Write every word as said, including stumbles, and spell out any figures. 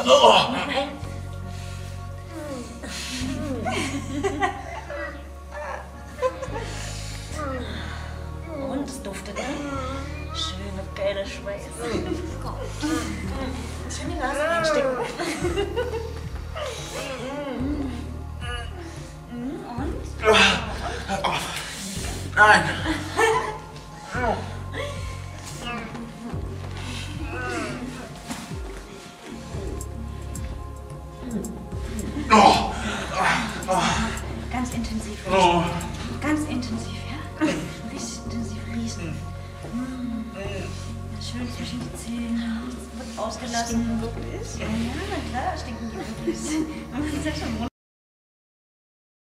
Oh. Und es duftet, ne? Schöne gelbe Schweiß. Schön die Nase reinstecken. Und? Hör auf. Nein. Oh. Ganz intensiv riechen. Oh. Ganz intensiv, ja? Richtig intensiv riechen. Mm. Schön zwischen die Zähne. Wird ausgelassen. Stinken wirklich? Ja, ja, na klar, stinken die wirklich.